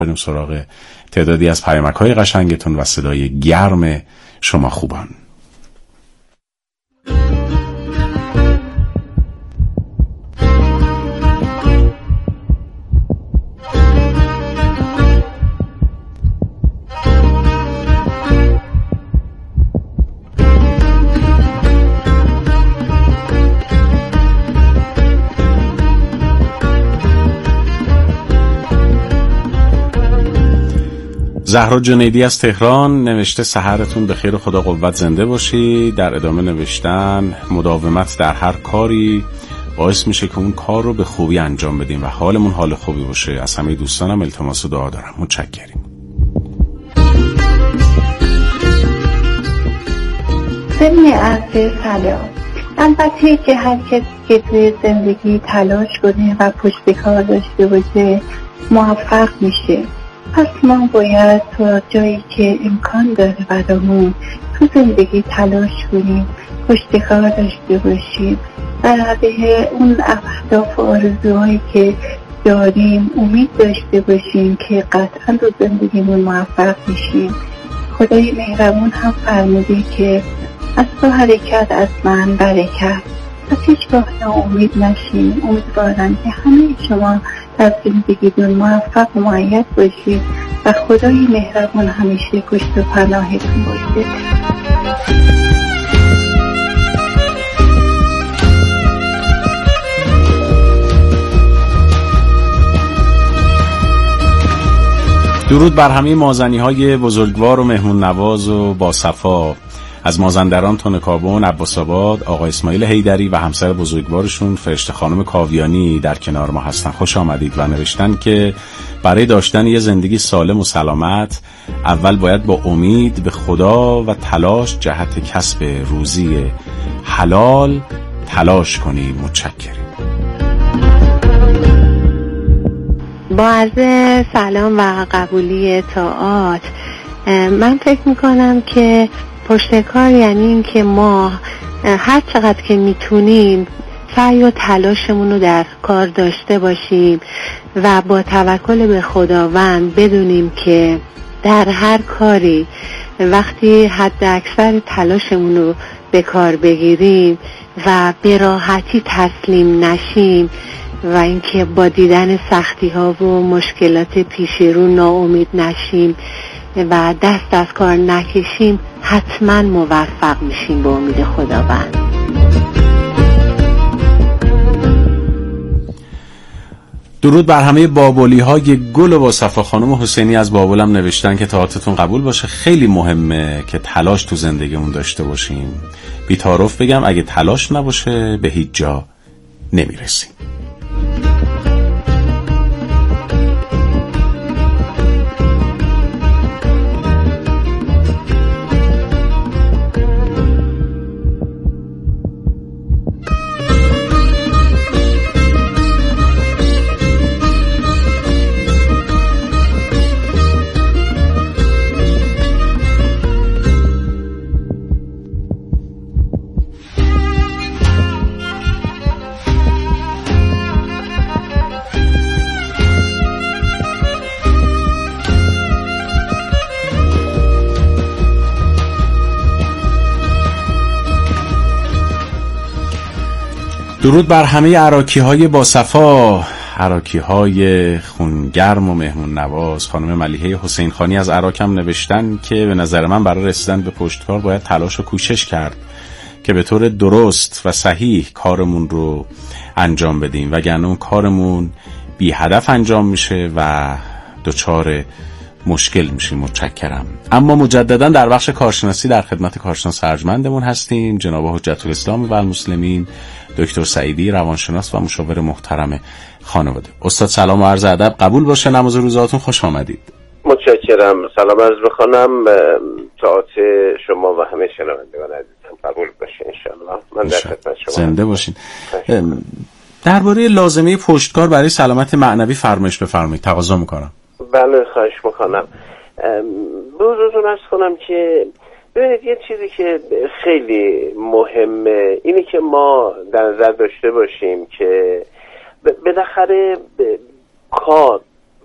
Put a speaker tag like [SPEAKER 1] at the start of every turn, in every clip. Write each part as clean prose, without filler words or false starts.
[SPEAKER 1] بریم سراغ تعدادی از پیامک‌های قشنگتون و صدای گرم شما خوبان. زهرا جنیدی از تهران نوشته سحرتون به خیر، خدا قوت، زنده باشی. در ادامه نوشتن مداومت در هر کاری باعث میشه که اون کار رو به خوبی انجام بدیم و حالمون حال خوبی باشه. از همه دوستانم التماس دعا دارم. متشکریم.
[SPEAKER 2] سلام عرض سلام. البته که هر کسی که توی زندگی تلاش کنه و پشتکار داشته باشه موفق میشه. پس ما باید تا جایی که امکان داره برامون تو زندگی تلاش کنیم، پشتکار داشته باشیم و به اون اهداف و آرزوهایی که داریم امید داشته باشیم که قطعا تو زندگیمون موفق میشیم. خدای مهربون هم فرموده که از تو حرکت از من برکت. پس هیچگاه ناامید نشیم. امیدوارم که همه شما در زندگیتون موفق و مؤید باشید و خدای مهربان همیشه پشت و پناهتون باشه.
[SPEAKER 1] درود بر همه مازنی‌های بزرگوار و مهمون نواز و با صفا از مازندران، تنکابون، عباس‌آباد، آقا اسماعیل حیدری و همسر بزرگوارشون فرشته خانم کاویانی در کنار ما هستن. خوش آمدید. و نوشتن که برای داشتن یه زندگی سالم و سلامت اول باید با امید به خدا و تلاش جهت کسب روزی حلال تلاش کنیم. متشکرم.
[SPEAKER 3] با عرض سلام و قبولی طاعات، من فکر میکنم که پشتکار یعنی این که ما هر چقدر که میتونیم سعی و تلاشمون رو در کار داشته باشیم و با توکل به خداوند بدونیم که در هر کاری وقتی حد اکثر تلاشمون رو به کار بگیریم و به راحتی تسلیم نشیم و اینکه با دیدن سختی ها و مشکلات پیش رو ناامید نشیم و دست از کار نکشیم، حتما موفق میشیم به امید خداوند.
[SPEAKER 1] درود بر همه بابولی های گل و با صفا. خانم حسینی از بابولم نوشتن که طاعتتون قبول باشه. خیلی مهمه که تلاش تو زندگیمون داشته باشیم. بی تعارف بگم اگه تلاش نباشه به هیچ جا نمیرسیم. درود بر همه عراقی‌های با صفا، عراقی‌های خونگرم و مهمون نواز. خانم ملیحه حسین خانی از عراق هم نوشتن که به نظر من برای رسیدن به پشتکار باید تلاش و کوشش کرد که به طور درست و صحیح کارمون رو انجام بدیم، وگرنه اون کارمون بی هدف انجام میشه و دچار مشکل میشیم. متشکرم. اما مجددا در بخش کارشناسی در خدمت کارشناس ارجمندمون هستیم، جناب حجت الاسلام و المسلمین دکتر سعیدی، روانشناس و مشاور محترم خانواده. استاد سلام و عرض ادب. قبول باشه نماز روزاتون. خوش آمدید.
[SPEAKER 4] متشکرم. سلام عرض بخونم طاعت شما و همه شنوندگان عزیزم قبول باشه انشالله. من در خدمت شما.
[SPEAKER 1] زنده باشین. درباره لازمه پشتکار برای سلامت معنوی فرمایش بفرمایید. تقاضا میکنم.
[SPEAKER 4] بله خواهش میکنم. به حضورتون عرض کنم که ببینید یه چیزی که خیلی مهمه اینی که ما در نظر داشته باشیم که بالاخره کار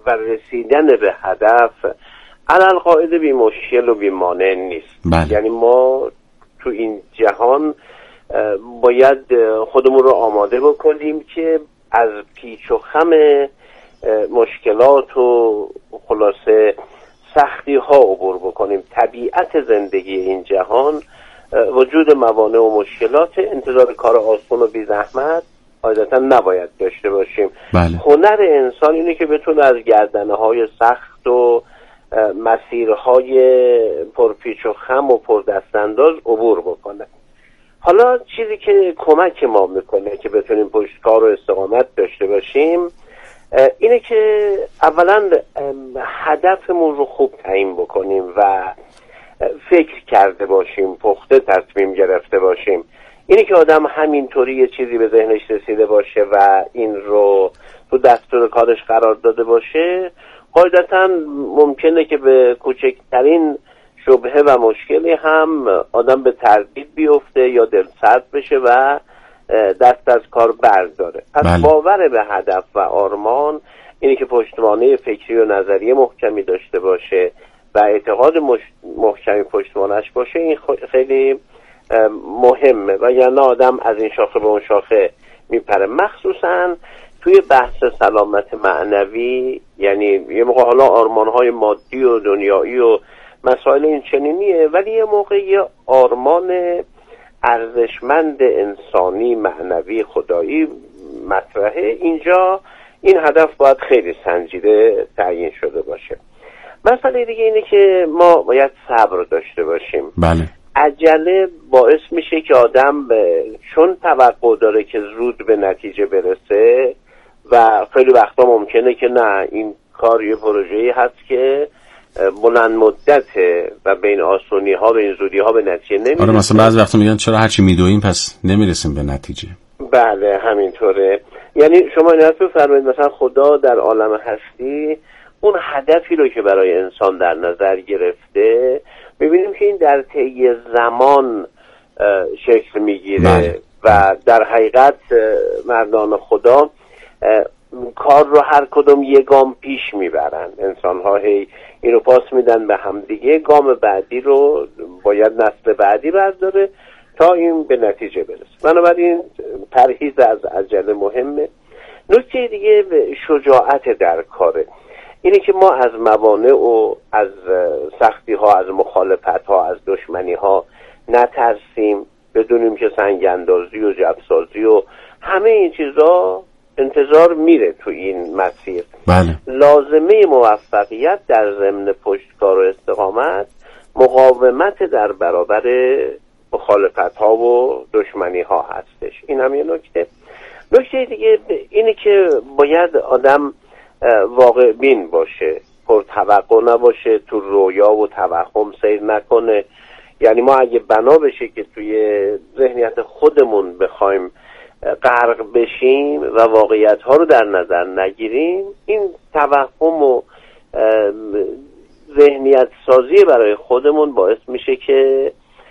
[SPEAKER 4] و رسیدن به هدف علل قاعده بی مشکل و بی مانع نیست.
[SPEAKER 1] بله.
[SPEAKER 4] یعنی ما تو این جهان باید خودمون رو آماده بکنیم که از پیچ و خم مشکلات و خلاصه سختی ها عبور بکنیم. طبیعت زندگی این جهان وجود موانع و مشکلات، انتظار کار آسان و بی زحمت عادتا نباید داشته باشیم.
[SPEAKER 1] بله.
[SPEAKER 4] هنر انسان اینه که بتونه از گردنه های سخت و مسیرهای پرپیچ و خم و پردستانداز عبور بکنه. حالا چیزی که کمک ما میکنه که بتونیم پشتکار و استقامت داشته باشیم اینه که اولا هدفمون رو خوب تعیین بکنیم و فکر کرده باشیم، پخته تصمیم گرفته باشیم. اینه که آدم همینطوری یه چیزی به ذهنش رسیده باشه و این رو تو دستور کارش قرار داده باشه، قاعدتا ممکنه که به کوچکترین شبهه و مشکلی هم آدم به تردید بیفته یا دلسرد بشه و دست از کار برداره. پس باور به هدف و آرمان اینه که پشتوانه فکری و نظریه محکمی داشته باشه و اعتقاد محکمی پشتوانش باشه. این خیلی مهمه و یعنی آدم از این شاخه به اون شاخه میپره. مخصوصا توی بحث سلامت معنوی، یعنی یه موقع حالا آرمانهای مادی و دنیایی و مسائل این چنینیه، ولی یه موقع یه آرمان ارزشمند انسانی معنوی خدایی مطرحه. اینجا این هدف باید خیلی سنجیده تعیین شده باشه. مسئله دیگه اینه که ما باید صبر داشته باشیم.
[SPEAKER 1] بله.
[SPEAKER 4] عجله باعث میشه که آدم چون توقع داره که زود به نتیجه برسه و خیلی وقتا ممکنه که نه، این کار یه پروژه‌ای هست که بلند مدته و بین آسونی ها به این زودی ها به نتیجه نمیرسه.
[SPEAKER 1] آره، مثلا بعضی وقتا میگن چرا هرچی میدویم پس نمیرسیم به نتیجه.
[SPEAKER 4] بله همینطوره. یعنی شما این حرف بفرمایید مثلا خدا در عالم هستی اون هدفی رو که برای انسان در نظر گرفته، میبینیم که این در طی زمان شکل میگیره و در حقیقت مردان خدا کار رو هر کدوم یه گام پیش میبرن. انسان ها هی این رو پاس میدن به هم دیگه، گام بعدی رو باید نسل بعدی برداره تا این به نتیجه برسه. بنابراین پرهیز از عجله مهمه. نکته دیگه شجاعت در کاره. اینه که ما از موانع و از سختی ها، از مخالفت ها، از دشمنی ها نترسیم، بدونیم که سنگ اندازی و جبسازی و همه این چیزا انتظار میره تو این مسیر.
[SPEAKER 1] بله.
[SPEAKER 4] لازمه موفقیت در ضمن پشتکار و استقامت مقاومت در برابر مخالفت ها و دشمنی ها هستش. این هم یه نکته. نکته دیگه اینه که باید آدم واقع بین باشه، پرتوقع نباشه، تو رویا و توهم سیر نکنه. یعنی ما اگه بنا بشه که توی ذهنیت خودمون بخوایم غرق بشیم و واقعیت ها رو در نظر نگیریم، این توهم و ذهنیت سازی برای خودمون باعث میشه که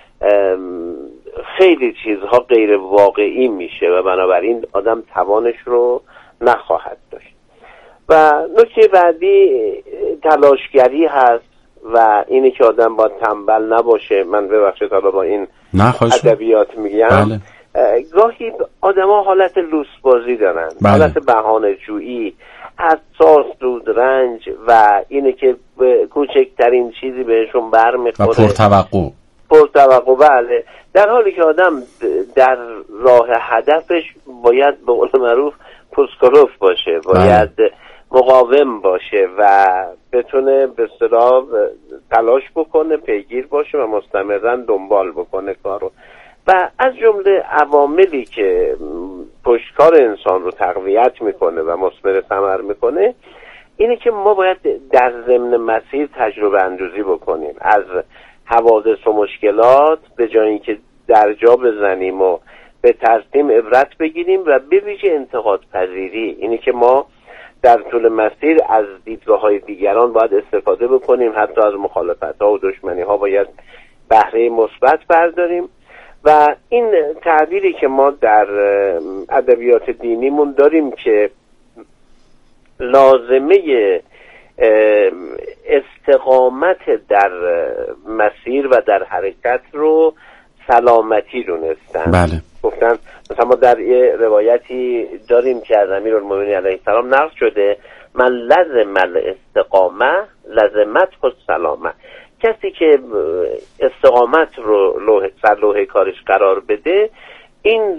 [SPEAKER 4] خیلی چیزها غیر واقعی میشه و بنابراین آدم توانش رو نخواهد داشت. و نکته بعدی تلاشگری هست و اینه که آدم باید تنبل نباشه. من ببخشید حالا با این ادبیات میگم.
[SPEAKER 1] بله.
[SPEAKER 4] گاهی آدم ها حالت لوس بازی دارن. بله. حالت بهانه جویی، حساس، رنج و اینه که کوچکترین چیزی بهشون برمیخوره
[SPEAKER 1] و
[SPEAKER 4] پرتوقع. بله. در حالی که آدم در راه هدفش باید به قول معروف پسکروف باشه، باید مقاوم باشه و بتونه به اصطلاح تلاش بکنه، پیگیر باشه و مستمراً دنبال بکنه کارو. و از جمله عواملی که پشتکار انسان رو تقویت میکنه و مثمر ثمر میکنه اینه که ما باید در ضمن مسیر تجربه اندوزی بکنیم از حوادث و مشکلات، به جای اینکه در جا بزنیم و به ترسیم عبرت بگیریم و به ویژه انتقاد پذیری. اینه که ما در طول مسیر از دیدگاه‌های دیگران باید استفاده بکنیم، حتی از مخالفت‌ها و دشمنی‌ها باید بهره مثبت برداریم. و این تعبیری که ما در ادبیات دینیمون داریم که لازمه استقامت در مسیر و در حرکت رو سلامتی دونستن.
[SPEAKER 1] بله.
[SPEAKER 4] گفتن مثلا ما در یه روایتی داریم که از امیرالمومنین علیه السلام نقل شده من لزم الاستقامه لزمت السلامه، کسی که استقامت رو سر لوح کارش قرار بده این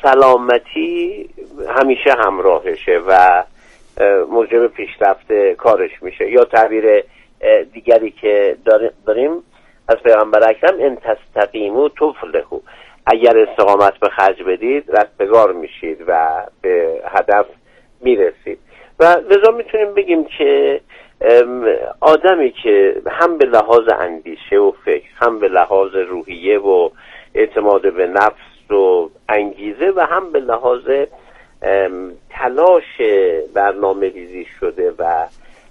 [SPEAKER 4] سلامتی همیشه همراهشه و موجب پیشرفت کارش میشه. یا تعبیر دیگری که داریم از پیغمبر اکرم ان تستقیموا تفلحوا، اگر استقامت به خرج بدید رستگار میشید و به هدف میرسید. و لذا میتونیم بگیم که آدمی که هم به لحاظ اندیشه و فکر، هم به لحاظ روحیه و اعتماد به نفس و انگیزه و هم به لحاظ تلاش برنامه ریزی شده و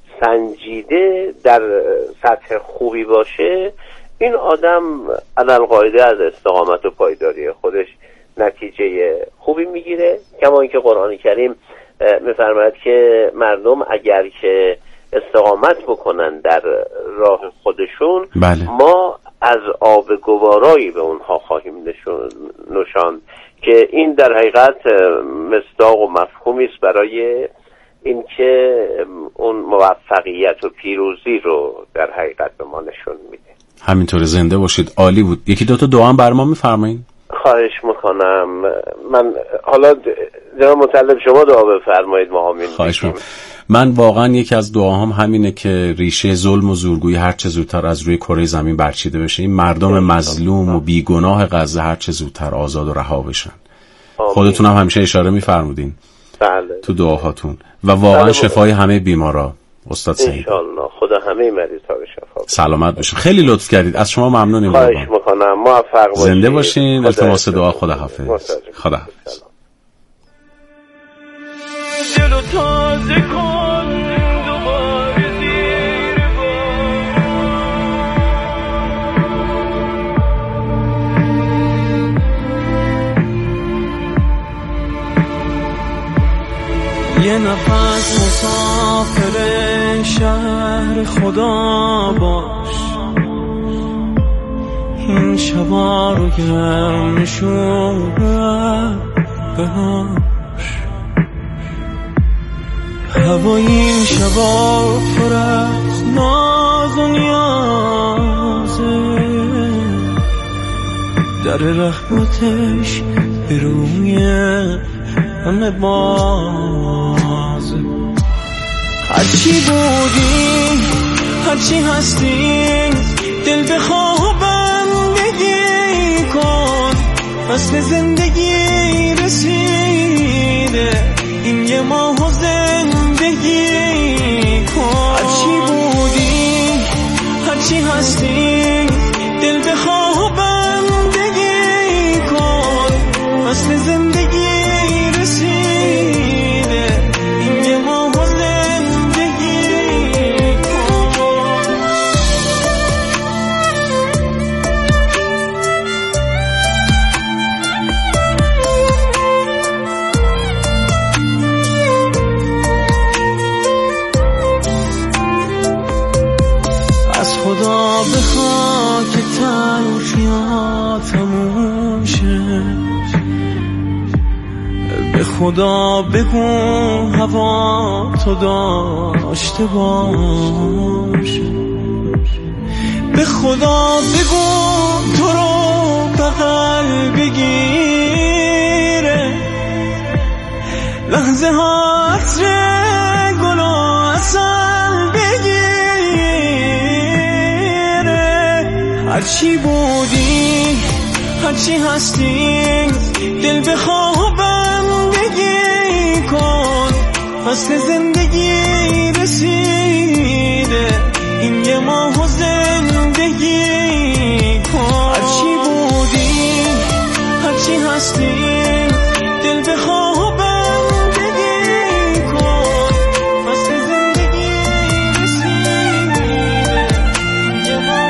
[SPEAKER 4] سنجیده در سطح خوبی باشه، این آدم علالقاعده از استقامت و پایداری خودش نتیجه خوبی میگیره. کما اینکه قرآن کریم میفرماید که مردم اگر که استقامت بکنن در راه خودشون
[SPEAKER 1] بله.
[SPEAKER 4] ما از آب گوارایی به اونها خواهیم نشاند، که این در حقیقت مصداق و مفهومی است برای اینکه اون موفقیت و پیروزی رو در حقیقت به ما نشون میده.
[SPEAKER 1] همینطور، زنده باشید. عالی بود. یکی دو تا دعا هم بر ما میفرمایید؟
[SPEAKER 4] خواهش میکنم. من حالا جناب مطلب شما دعا بفرمایید ما همین.
[SPEAKER 1] خواهش میکنم. من واقعا یکی از دعاهام همینه که ریشه ظلم و زورگویی هر چه زودتر از روی کره زمین برچیده بشه، این مردم مظلوم و بیگناه غزه هر چه زودتر آزاد و رها بشن. خودتون هم همیشه اشاره میفرمودین
[SPEAKER 4] بله
[SPEAKER 1] تو دعاهاتون و واقعا
[SPEAKER 4] بله.
[SPEAKER 1] شفای همه بیمارا استاد سعید
[SPEAKER 4] انشالله. خدا همه مریض‌ها رو شفا بده.
[SPEAKER 1] سلامت باشین. خیلی لطف کردید. از شما ممنونیم.
[SPEAKER 4] خواهش میکنم. موفق باشید.
[SPEAKER 1] زنده باشین. التماس دعا. خداحافظ. خداحافظ.
[SPEAKER 5] دلو تازه کن دوباره زیر یه نفس مسافر شهر خدا باش، این شبا رو گرم نشونه بهاش، هوای این شبا پر از ناز و نیازه، در رحمتش به روی همه بازه. هرچی بودی هرچی هستی دل به بندگی کن، اصل زندگی رسیده این یه ماه زندگی کن. هرچی بودی هرچی هستی دل به بندگی کن، اصل زندگی رسیده این یه ماه زندگی کن. از خدا بخوا که تلخی‌ها تموم شه، به خدا بگو هوا تو داشته باشه، به خدا بگو تو رو بغل بگیره، لحظه ها عطر گل و عسل بگیره. هرچی بودی هرچی هستی دل بخواه بندگی کن، فصل زندگی رسیده این یه ماه زندگی کن. هرچی بودی هرچی هستی دل بخواه بندگی کن، فصل زندگی رسیده این یه ماه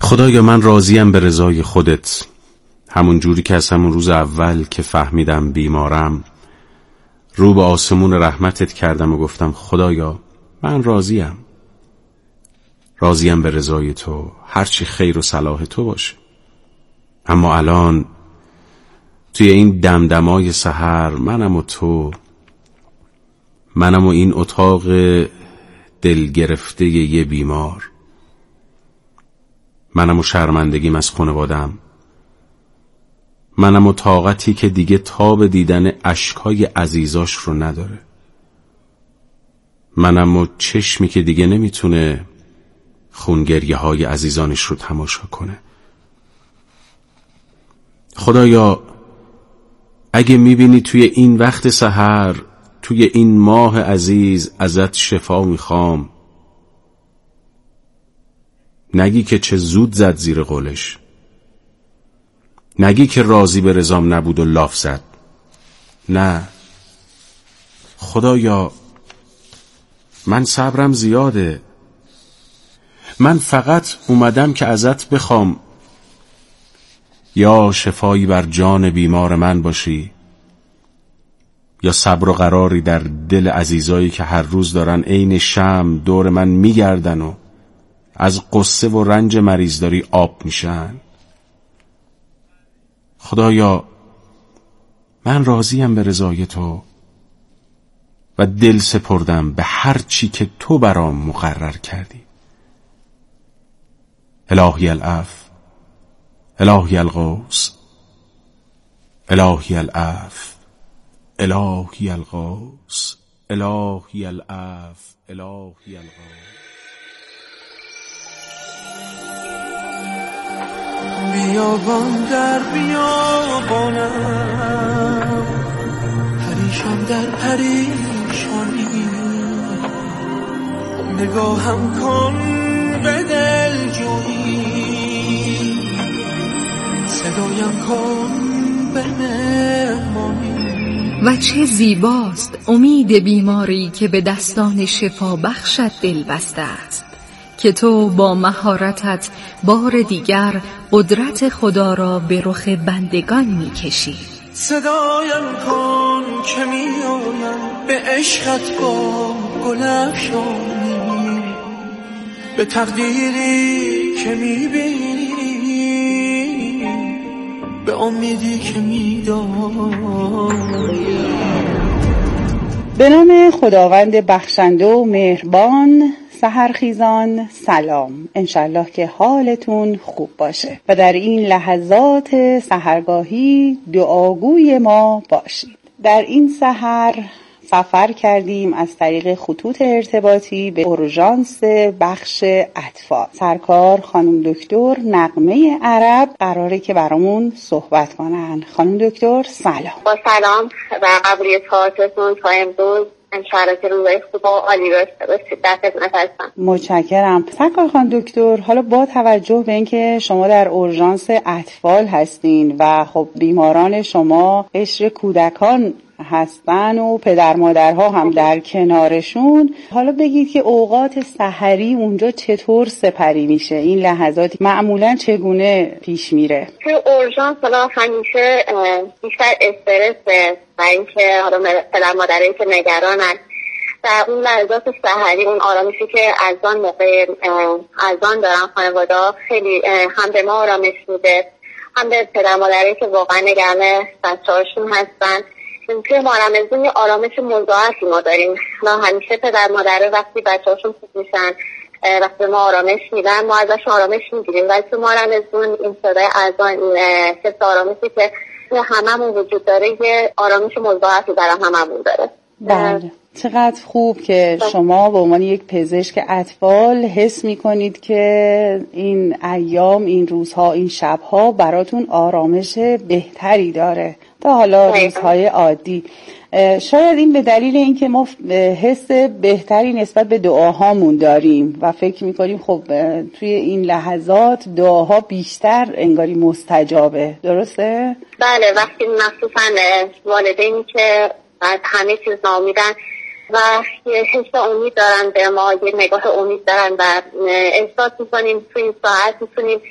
[SPEAKER 1] خدایا من راضیم به رضای خودت، همون جوری که از همون روز اول که فهمیدم بیمارم رو به آسمون رحمتت کردم و گفتم خدایا من راضیم به رضای تو، هرچی خیر و صلاح تو باشه. اما الان توی این دمدمای سحر منم و تو، منم و این اتاق دل گرفته یه بیمار، منم و شرمندگیم از خانوادم، منم و طاقتی که دیگه تاب دیدن اشکای عزیزاش رو نداره، منم و چشمی که دیگه نمیتونه خونگریه های عزیزانش رو تماشا کنه. خدایا اگه میبینی توی این وقت سحر، توی این ماه عزیز ازت شفا میخوام، نگی که چه زود زد زیر قولش، نگی که راضی به رضام نبود و لاف زد. نه خدایا من صبرم زیاده، من فقط اومدم که ازت بخوام یا شفایی بر جان بیمار من باشی، یا صبر و قراری در دل عزیزایی که هر روز دارن عین شمع دور من میگردن و از قصه و رنج مریضداری آب میشن. خدایا من راضیم به رضای تو و دل سپردم به هر چی که تو برام مقرر کردی. الهی العفو، الهی الغوث، الهی العفو، الهی الغوث، الهی العفو، الهی الغوث.
[SPEAKER 5] بیابان در بیابانم، پریشان در پریشانی، نگاهم کن به دلجویی، صدایم کن به مهمانی.
[SPEAKER 6] و چه زیباست امید بیماری که به دستان شفا بخشت دل بسته است، که تو با مهارتت بار دیگر قدرت خدا را به رخ بندگان می‌کشی.
[SPEAKER 5] صدایم کن که می‌آیم به عشقت با گل افشانی، به تقدیری که می‌بینی، به امیدی که می‌دانی.
[SPEAKER 7] به نام خداوند بخشنده و مهربان. سحرخیزان سلام، انشالله که حالتون خوب باشه و در این لحظات سحرگاهی دعاگوی ما باشید. در این سحر سفر کردیم از طریق خطوط ارتباطی به اورژانس بخش اطفال. سرکار خانم دکتر نغمه عرب قراره که برامون صحبت کنن. خانم دکتر سلام.
[SPEAKER 3] با سلام و قبولیتاتتون تا امروز انشاءالله که روزای خوب و عالی داشته باشید. در خدمت هستم.
[SPEAKER 7] متشکرم. سرکار خانم دکتر، حالا با توجه به اینکه شما در اورژانس اطفال هستین و خب بیماران شما قشر کودکان هستن و پدر مادرها هم در کنارشون، حالا بگید که اوقات سحری اونجا چطور سپری میشه؟ این لحظات معمولا چگونه پیش میره؟
[SPEAKER 3] توی اورژانس حالا همیشه بیشتر استرسه و اینکه حالا پدر مادرایی که نگرانن و اون لحظات سحری، اون آرامشی که از آن موقع از آن دارن خانواده‌ها، خیلی هم به ما آرامش میده، هم به پدر مادرایی که واقعا نگران بچه‌هاشون هستن. توی ماه رمضان یه آرامش مضاعفی ما داریم. ما همیشه پدر مادر وقتی بچه‌هاشون خوب میشن، وقتی ما آرامش میدن، ما ازش آرامش میگیریم. ولی توی ماه رمضان این صدای اذان، این حس آرامشی که توی هممون وجود داره، یه آرامش مضاعفی برای هممون داره.
[SPEAKER 7] بله، چقدر خوب که شما به عنوان یک پزشک اطفال حس میکنید که این ایام، این روزها، این شبها براتون آرامش بهتری داره تا حالا روزهای عادی. شاید این به دلیل اینکه ما حس بهتری نسبت به دعاهامون داریم و فکر میکنیم خب توی این لحظات دعاها بیشتر انگاری مستجابه. درسته؟
[SPEAKER 3] بله، وقتی مخصوصا والدینی که همه چیز نامیدن و یه حس امید دارن به ما، یه نگاه امید دارن و احساس میکنیم توی این ساعت میتونیم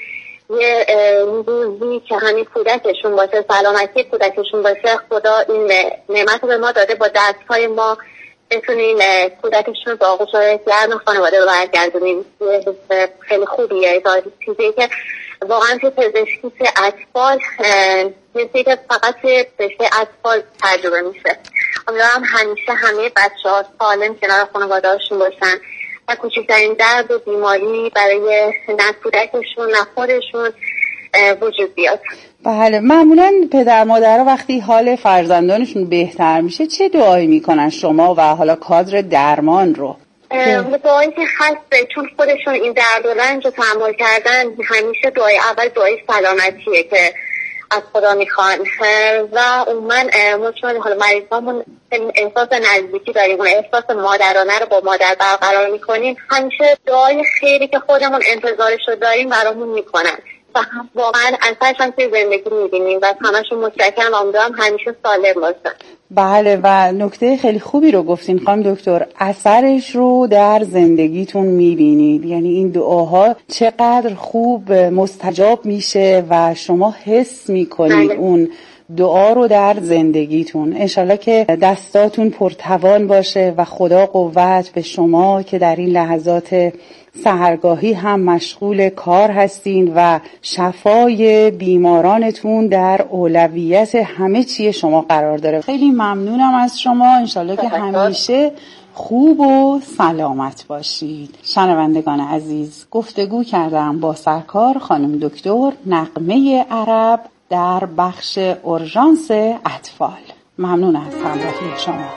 [SPEAKER 8] یه روزی که همین کودکشون باشه، سلامتی کودکشون باشه، خدا این نعمت رو به ما داده با دستهای ما بتونین کودکشون با آغوش گرم خانواده رو برگردونیم. خیلی خوبیه، چیزی که واقعا توی پزشکی اطفال چیزی که فقط توی پزشکی اطفال تجربه میشه. امیدوارم همیشه همه بچه‌ها سالم کنار خانواده‌هاشون باشن و کوچکترین درد و بیماری برای نه کودکشون نه خودشون وجود بیاد.
[SPEAKER 7] بله، معمولا پدر مادرها وقتی حال فرزندانشون بهتر میشه چه دعایی میکنن شما و حالا کادر درمان رو؟
[SPEAKER 8] دعایی که هست، چون خودشون این درد و رنج رو تحمل کردن، همیشه دعای اول دعای سلامتیه که از خدا میخوان و ما چون حالا مریضامون احساس نزدیکی داریم، احساس مادرانه رو با مادر برقرار میکنیم، همیشه دعای خیری که خودمون انتظارش رو داریم برامون میکنن و واقعا اثرش هم توی زندگی میبینیم و همشون متشکرم و امیدوارم همیشه سالم باشن.
[SPEAKER 7] بله، و نکته خیلی خوبی رو گفتین خانم دکتر، اثرش رو در زندگیتون میبینید، یعنی این دعاها چقدر خوب مستجاب میشه و شما حس میکنید اون دعا رو در زندگیتون. انشالله که دستاتون پرتوان باشه و خدا قوت به شما که در این لحظات سحرگاهی هم مشغول کار هستین و شفای بیمارانتون در اولویت همه چی شما قرار داره. خیلی ممنونم از شما، انشالله که همیشه خوب و سلامت باشید. شنوندگان عزیز، گفتگو کردم با سرکار خانم دکتر نغمه عرب در بخش اورژانس اطفال. ممنون از همراهی شما.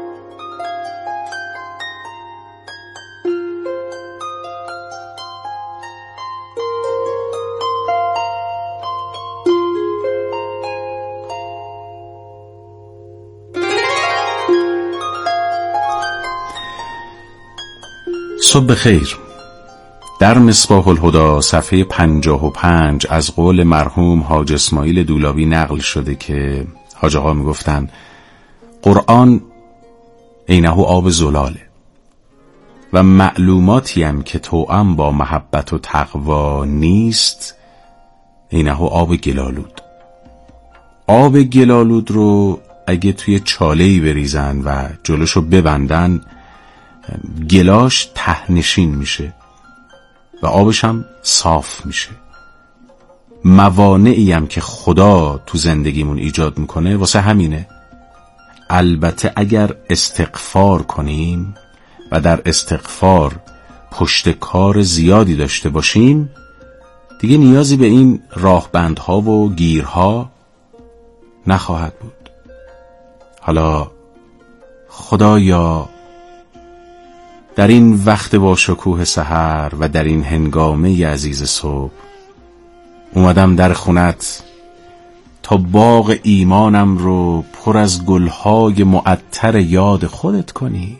[SPEAKER 1] صبح خیر. در مصباح الهدی صفحه 55 از قول مرحوم حاج اسماعیل دولابی نقل شده که حاج آقا میگفتن قرآن عینه آب زلاله و معلوماتی هم که توأم با محبت و تقوا نیست عینه آب گلالود. آب گلالود رو اگه توی چاله‌ای بریزن و جلوشو ببندن گلاش ته‌نشین میشه و آبش هم صاف میشه. موانعی هم که خدا تو زندگیمون ایجاد میکنه واسه همینه. البته اگر استغفار کنیم و در استغفار پشت کار زیادی داشته باشیم دیگه نیازی به این راهبندها و گیرها نخواهد بود. حالا خدایا در این وقت با شکوه سحر و در این هنگامه عزیز صبح اومدم در خونت تا باغ ایمانم رو پر از گلهای معطر یاد خودت کنی.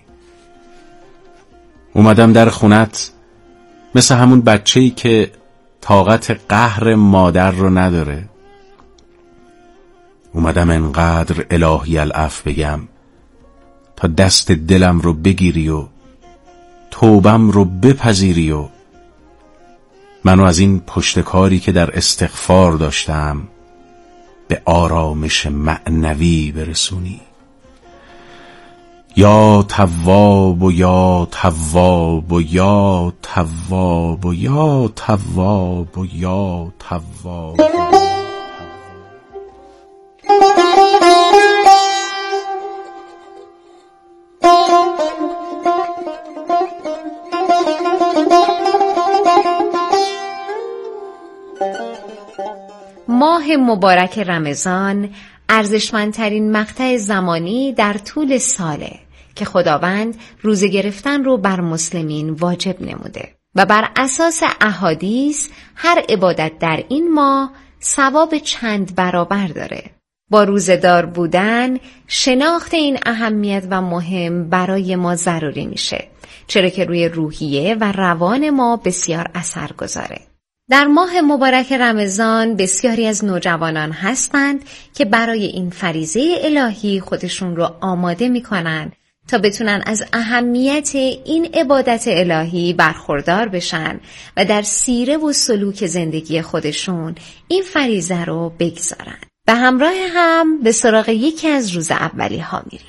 [SPEAKER 1] اومدم در خونت مثل همون بچه‌ای که طاقت قهر مادر رو نداره. اومدم انقدر الهی العفو بگم تا دست دلم رو بگیری و توبم رو بپذیری و منو از این پشتکاری که در استغفار داشتم به آرامش معنوی برسونی. یا تواب و یا تواب و یا تواب و یا تواب و یا تواب.
[SPEAKER 9] ماه مبارک رمضان ارزشمندترین مقطع زمانی در طول ساله که خداوند روزه گرفتن رو بر مسلمین واجب نموده و بر اساس احادیث هر عبادت در این ماه ثواب چند برابر داره. با روزه‌دار بودن شناخت این اهمیت و مهم برای ما ضروری میشه، چرا که روی روحیه و روان ما بسیار اثر گذاره. در ماه مبارک رمضان بسیاری از نوجوانان هستند که برای این فریضه الهی خودشون رو آماده میکنن تا بتونن از اهمیت این عبادت الهی برخوردار بشن و در سیره و سلوک زندگی خودشون این فریضه رو بگذارن. به همراه هم به سراغ یکی از روز اولی ها میریم.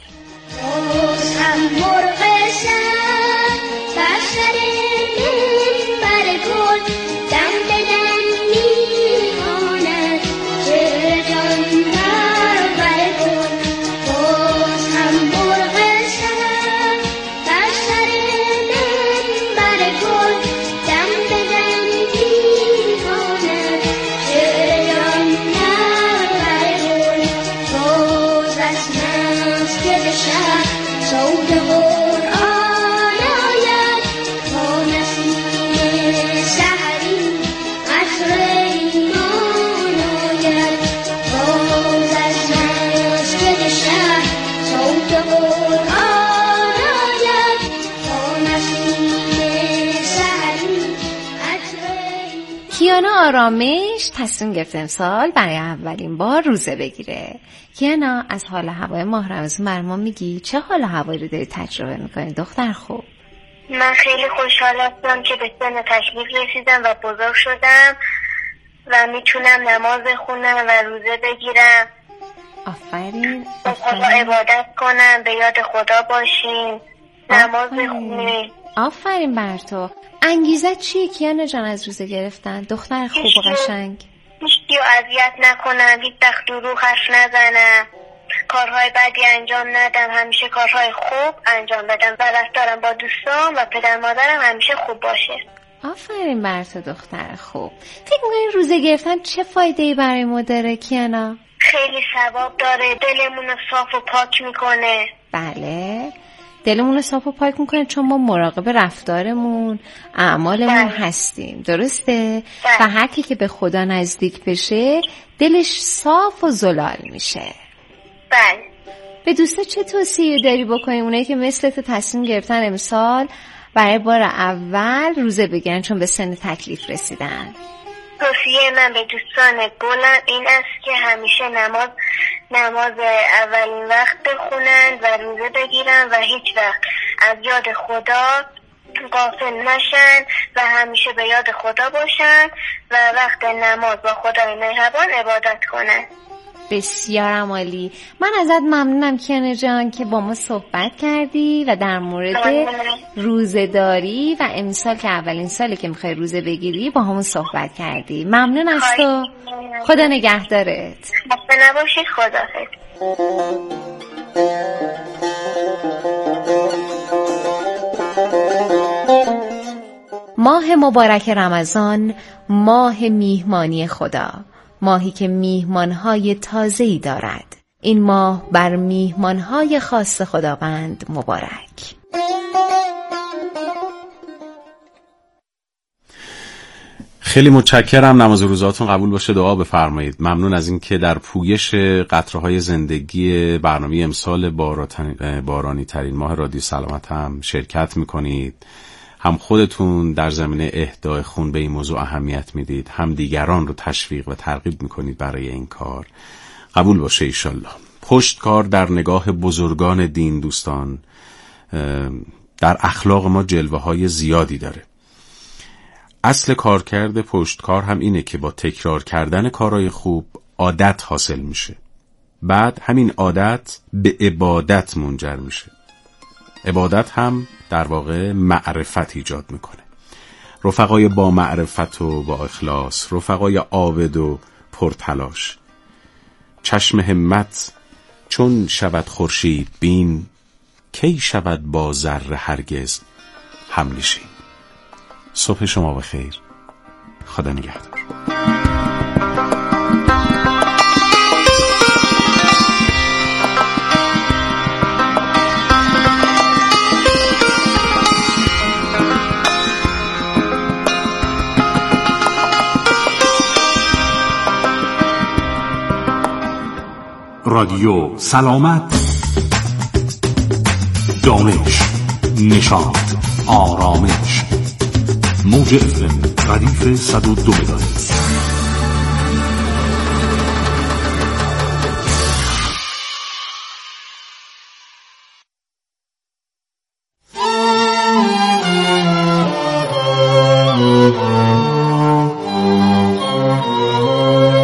[SPEAKER 9] کیانا آرامش تصمیم گرفت امسال برای اولین بار روزه بگیره. کیانا، از حال هوای ماه رمضان بر ما میگی؟ چه حال هوایی رو داری تجربه میکنی دختر خوب؟
[SPEAKER 8] من خیلی خوشحال هستم که به سن تکلیف رسیدم و بزرگ شدم و میتونم نماز بخونم و روزه بگیرم.
[SPEAKER 9] آفرین.
[SPEAKER 8] با خدا عبادت کنم، به یاد خدا باشیم، نماز بخونیم.
[SPEAKER 9] آفرین بر تو. انگیزه چیه کیانا جان از روزه گرفتن؟ دختر خوب و قشنگ.
[SPEAKER 8] هیچکیو اذیت نکنم، هیچ وقت دروغ حرف نزنم، کارهای بدی انجام ندم، همیشه کارهای خوب انجام بدم و رفتارم با دوستان و پدر مادرم همیشه خوب باشه.
[SPEAKER 9] آفرین بر تو دختر خوب. فکر می‌کنی روزه گرفتن چه فایده‌ای برای ما داره کیانا؟
[SPEAKER 8] خیلی ثواب داره، دلمون رو صاف و پاک میکنه.
[SPEAKER 9] بله، دلمون رو صاف و پاک میکنه چون ما مراقب رفتارمون، اعمالمون هستیم. درسته؟ و هر کی که به خدا نزدیک بشه دلش صاف و زلال میشه.
[SPEAKER 8] بله.
[SPEAKER 9] به دوستا چه توصیه داری بکنیم اونایی که مثل تو تصمیم گرفتن امسال برای بار اول روزه بگیرن چون به سن تکلیف رسیدن؟
[SPEAKER 8] توصیه من به دوستان گلم این است که همیشه نماز اولین وقت بخونن و روزه بگیرن و هیچ وقت از یاد خدا غافل نشن و همیشه به یاد خدا باشن و وقت نماز با خدای مهربان عبادت کنن.
[SPEAKER 9] بسیار عالی. من ازت ممنونم کیانا جان که با ما صحبت کردی و در مورد روزه‌داری و امسال که اولین ساله که میخوای روزه بگیری با همون صحبت کردی. ممنون از تو. خدا نگهدارت.
[SPEAKER 8] خسته نباشید. خداحافظ.
[SPEAKER 9] ماه مبارک رمضان، ماه میهمانی خدا، ماهی که میهمانهای تازه‌ای دارد. این ماه بر میهمانهای خاص خداوند مبارک.
[SPEAKER 1] خیلی متشکرم. نماز روزاتون قبول باشه. دعا بفرمایید. ممنون از این که در پویش قطره‌های زندگی برنامه امسال بارانی ترین ماه رادیو سلامت هم شرکت میکنید. هم خودتون در زمینه اهدای خون به این موضوع اهمیت میدید، هم دیگران رو تشویق و ترغیب میکنید برای این کار. قبول باشه ایشالله. پشتکار در نگاه بزرگان دین دوستان در اخلاق ما جلوه های زیادی داره. اصل کارکرد پشتکار هم اینه که با تکرار کردن کارهای خوب عادت حاصل میشه. بعد همین عادت به عبادت منجر میشه. عبادت هم در واقع معرفت ایجاد میکنه. رفقای با معرفت و با اخلاص، رفقای عابد و پرتلاش. چشم همت چون شود خورشید بین، کی شود با ذره هرگز هم نشین. صبح شما بخیر. خدا نگهدار.
[SPEAKER 10] رادیو سلامت، دانش، نشاط، آرامش. موج FM ردیف 102 مگاهرتز.